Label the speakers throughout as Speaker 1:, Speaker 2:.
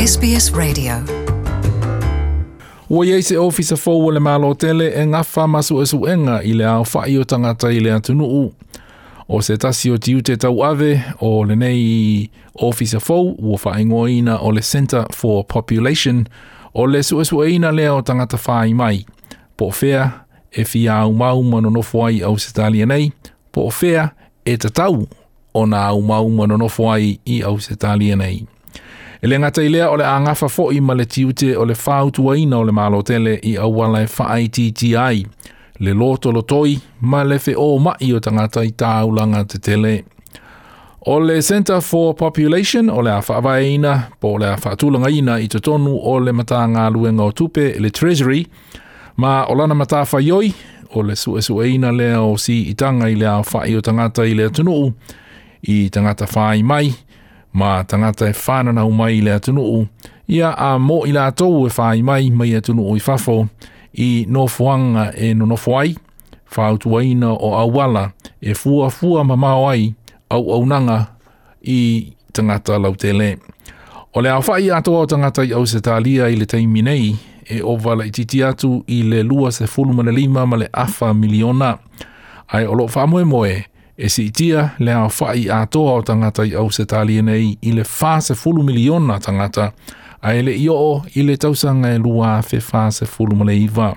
Speaker 1: SBS Radio.
Speaker 2: Ua iei se ofisa fōu le malo tele e ngafa masu esuenga i le au whai o tangata i le atunuu. O se tasi o tiu te tau ave o le nei ofisa fōu ua whaingoina o le Centre for Population o le suesueina lea o tangata whai mai. Po fea e fia au mau manonofo ai au se talia nei, po fea e tatau o na au mau manonofo ai i au se talia nei. E le ngata i lea o le angafa fo'i ma le tiute o le whautuaina o le malotele i awala e whaititi le loto lotoi ma le fe o mai o tangata i tāulanga te tele. O le Centre for Population o le a whaawaina po le a whaatulanga ina i tonu o le mata ngā luenga o tupe le Treasury ma o lana mata whaioi o le suesueina lea o si i tanga i le a whai o tangata i le atunuu i tangata whai mai ma tangata e whanana umai i le atunuu, ia a mo i la tau e whai mai mai atunuu i whafo i nofuanga e nonofo ai, whautuaina o awala e fua mamao ai au aunanga i tangata lautele. O le awhai atoa o tangata i au se talia i le taimi nei e ovala i titi atu i le lua se fulmanalima ma le afa miliona. Ai o lo whamoe e si itia le a whai atoa o tangata i au se talia nei i le whase fulu miliona tangata a ele i i le tausanga e lua fe whase fulu maleiva.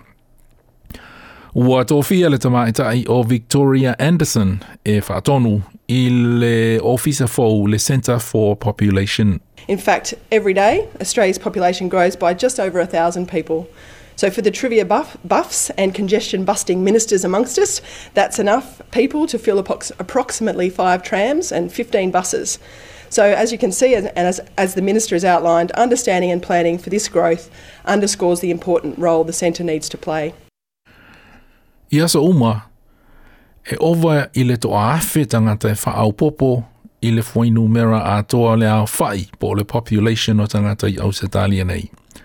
Speaker 2: Ua tōwhia le tamaitai o Victoria Anderson e whaatonu i le ofisa fōu le Centre for Population.
Speaker 3: In fact, every day, Australia's population grows by just over 1,000 people. So for the trivia buffs and congestion busting ministers amongst us, that's enough people to fill approximately 5 trams and 15 buses. So as you can see, and as the Minister has outlined, understanding and planning for this growth underscores the important role the centre needs to play.
Speaker 2: Ia so uma, e ova i le toa awhi tangata e whaau popo i le whainu mera a toa le au whai po le population o tangata i au se talia nei.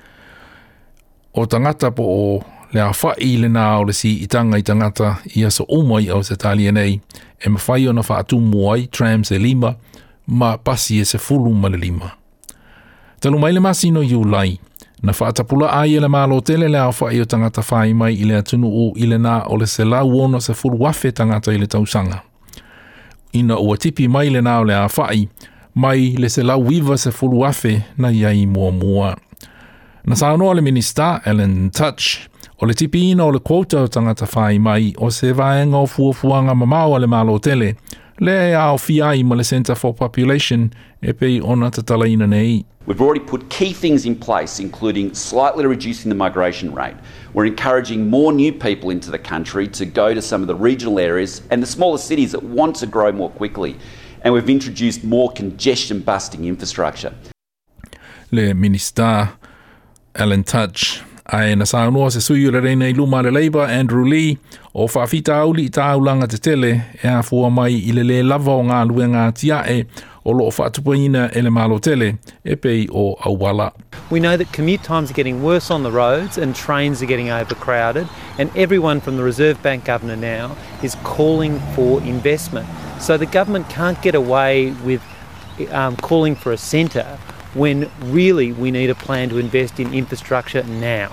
Speaker 2: O tangata po o le a whai le nā o le si i tanga i tangata ia so uma i au se talia nei, e mawhai o na whaatumu ai trams e 5, ma pasi e se fulu ma le 5. Talu mai le masino i ulai, na whaatapula ai e le malo tele le a whai o tangata whai mai i le atunu o i le nā o le se lau ono se fulu wafe tangata i le tausanga. Ina ua tipi mai le nā o le a whai, mai le se lau wiva se fulu wafe na iai mua. Na saunoa le Minister Alan Touch, o le tipi ina o le quota o tangata whai mai o se vaenga o fuafuanga mamao le malo tele, le au fiai ma le Centre for Population e pei ona tatala ina nei.
Speaker 4: We've already put key things in place, including slightly reducing the migration rate. We're encouraging more new people into the country to go to some of the regional areas and the smaller cities that want to grow more quickly. And we've introduced more congestion-busting infrastructure.
Speaker 2: Le Minister Alan Touch ai na saunoa se sui ura reina i luma le Labour Andrew Lee o whaafita auli i tāulanga te tele e a fua mai i le lava o ngā luenga tiae o loo whaatupaina e le malo tele e pei o awala.
Speaker 5: We know that commute times are getting worse on the roads and trains are getting overcrowded, and everyone from the Reserve Bank Governor now is calling for investment. So the government can't get away with calling for a centre when really we need a plan to invest in infrastructure now.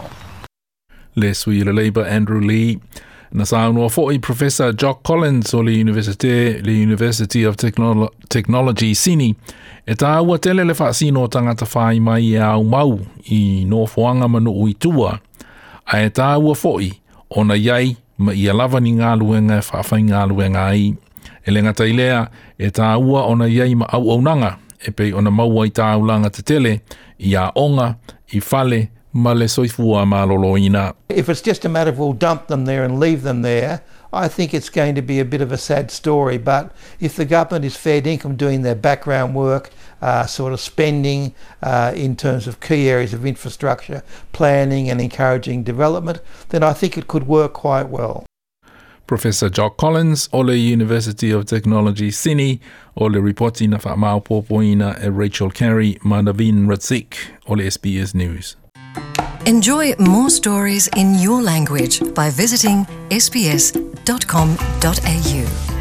Speaker 2: Le sui le Labour Andrew Lee. Na saunua fo'i Professor Jock Collins o le University of Technology Sini e tāua tele le whaasino o tangata whai mai e au mau i nofoanga manu ui tua. A e tāua fo'i o na iai ma i alava ni ngā luenga e whaafai ngā luenga ai. E le ngata ilea e tāua o na iai ma au aunanga e pei o na maua i tāulanga te tele i a onga, i whale, ma le soifua maloloina.
Speaker 6: If it's just a matter of we'll dump them there and leave them there, I think it's going to be a bit of a sad story. But if the government is fair dinkum doing their background work, sort of spending in terms of key areas of infrastructure, planning and encouraging development, then I think it could work quite well.
Speaker 2: Professor Jock Collins o le University of Technology Sini o le reporti na whaamau pōpoina e Rachel Carey ma Naveen Ratzik o le SBS News.
Speaker 1: Enjoy more stories in your language by visiting sbs.com.au.